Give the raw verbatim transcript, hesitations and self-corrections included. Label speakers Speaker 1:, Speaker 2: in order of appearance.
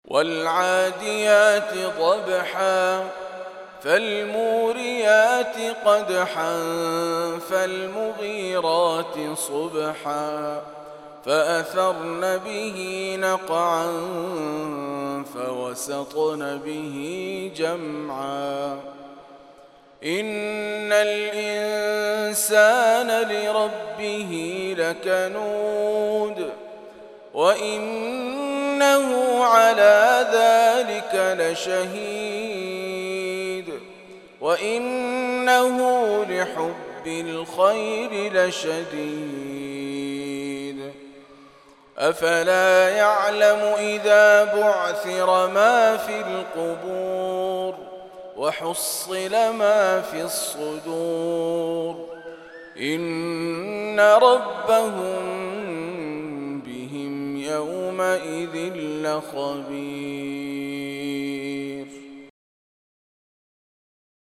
Speaker 1: والعاديات ضبحا فالموريات قدحا فالمغيرات صبحا فأثرن به نقعا فوسطن به جمعا إن الإنسان لربه لكنود وإنه على ذلك لشهيد وإنه لحب الخير لشديد أفلا يعلم إذا بعثر ما في القبور وحصل ما في الصدور إن ربهم بهم يومئذ لخبير.